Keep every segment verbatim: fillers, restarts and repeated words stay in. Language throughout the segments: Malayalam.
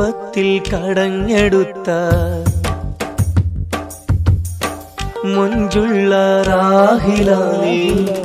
മുഹബത്തിൽ കടഞ്ഞെടുത്ത മുഞ്ചുള്ള റാഹിലായി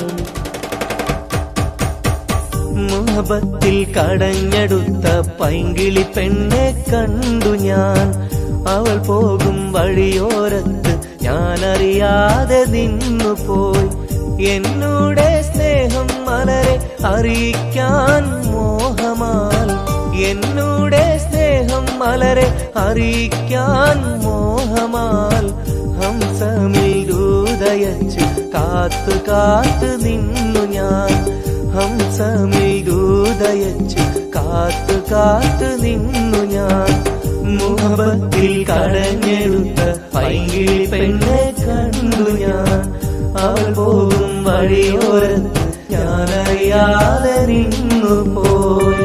മുഹബത്തിൽ കടഞ്ഞെടുത്ത പൈങ്കിളി പെണ്ണെ കണ്ടു ഞാൻ. അവൾ പോകും വഴിയോരത്ത് ഞാനറിയാതെ നിന്നു പോയി. എന്നോടെ സ്നേഹം മലരെ അറിയിക്കാൻ മോഹമാൽ എന്നോടെ സ്നേഹം മലരെ അറിയിക്കാൻ മോഹമാൽ ഹംസമിൽ ദൂതയച്ച് കാത്തു കാത്തു നിന്നു ഞാൻ. ഹംസമിൽ ദൂതയച്ച് കാത്തു കാത്തു നിന്നു ഞാൻ. മുഹബത്തിൽ കടഞ്ഞെടുത്ത പൈങ്കിളി പെണ്ണെ കണ്ടു ഞാൻ. അവൾ പോകും വഴിയോരത്ത് ഞാനറിയാതെ നിന്നു പോയി.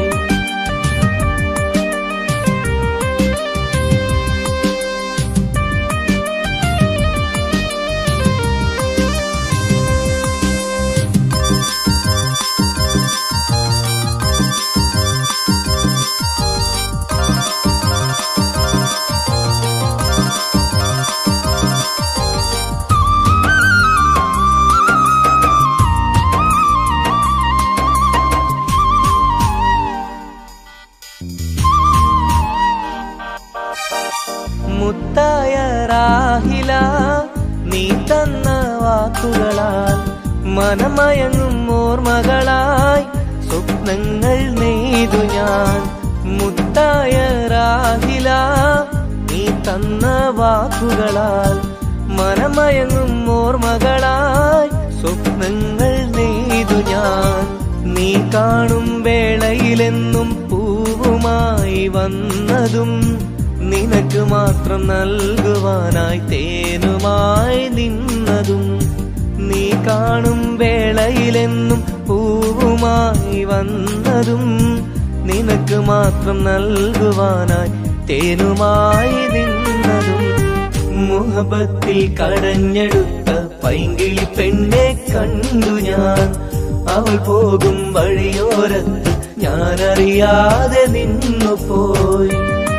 മുത്തായ റാഹില നീ തന്ന വാക്കുകളാൽ മനമയങ്ങും ഓർമ്മകളായി സ്വപ്നങ്ങൾ നെയ്തു ഞാൻ. മുത്തായ റാഹില നീ തന്ന വാക്കുകളാൽ മനമയങ്ങും ഓർമ്മകളായി സ്വപ്നങ്ങൾ നെയ്തു ഞാൻ. നീ കാണും വേളയിലെന്നും പൂവുമായി വന്നതും നിനക്ക് മാത്രം നൽകുവാനായി തേനുമായി നിന്നതും. നീ കാണും വേളയിലെന്നും പൂവുമായി വന്നതും നിനക്ക് മാത്രം നൽകുവാനായി തേനുമായി നിന്നതും. മുഹബത്തിൽ കടഞ്ഞെടുത്ത പൈങ്കിളി പെണ്ണെ കണ്ടു ഞാൻ. അവൾ പോകും വഴിയോരത്ത് ഞാനറിയാതെ നിന്നു പോയി.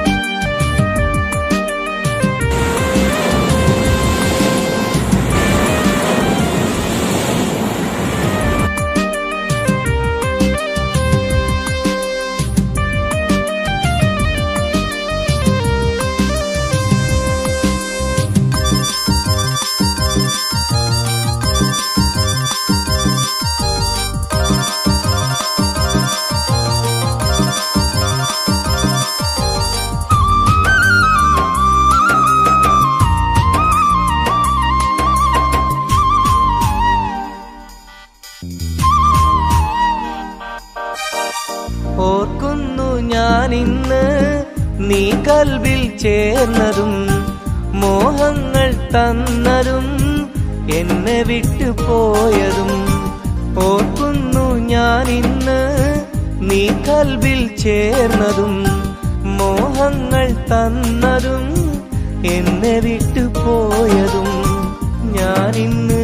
ഓർക്കുന്നു ഞാനിന്ന് നീ കൽബിൽ ചേർന്നതും മോഹങ്ങൾ തന്നതും എന്നെ വിട്ടുപോയതും. ഓർക്കുന്നു ഞാനിന്ന് നീ കൽബിൽ ചേർന്നതും മോഹങ്ങൾ തന്നതും എന്നെ വിട്ടുപോയതും. ഞാനിന്ന്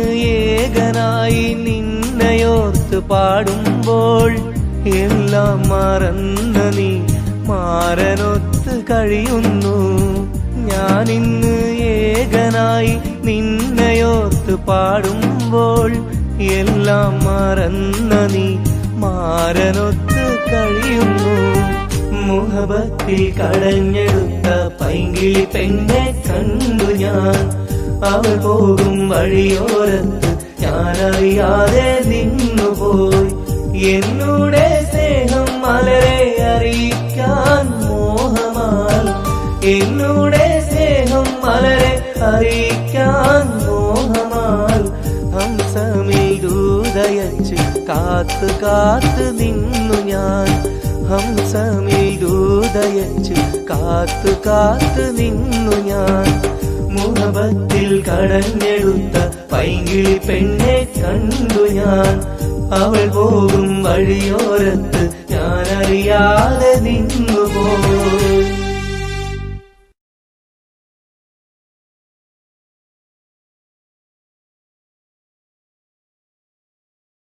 ഏകനായി നിന്നെയോർത്ത് പാടുമ്പോൾ എല്ലാം മറന്ന നീ മാരനൊത്ത് കഴിയുന്നു. ഞാനിന്ന് ഏകനായി നിന്നെയോർത്ത് പാടുമ്പോൾ എല്ലാം മറന്ന നീ മാരനൊത്ത് കഴിയുന്നു. മുഹബത്തിൽ കടഞ്ഞെടുത്ത പൈങ്കിളി പെണ്ണെ കണ്ടു ഞാൻ. അവൾ പോകും വഴിയോരത്ത് ഞാനറിയാതെ നിന്നു പോയി. എന്നോടെ സ്നേഹം മലരെ അറിയിക്കാൻ മോഹമാൽ എന്നോടെ സ്നേഹം മലരെ അറിയിക്കാൻ മോഹമാൽ ഹംസമിൽ ദൂതയച്ച് കാത്തു കാത്തു നിന്നു ഞാൻ. ഹംസമിൽ ദൂതയച്ച് കാത്തു കാത്തു നിന്നു ഞാൻ. മുഹബത്തിൽ കടഞ്ഞെടുത്ത പൈങ്കിളി പെണ്ണെ കണ്ടു ഞാൻ. അവൾ പോകും വഴിയോരത്ത് ഞാനറിയാതെ നിന്നു പോ.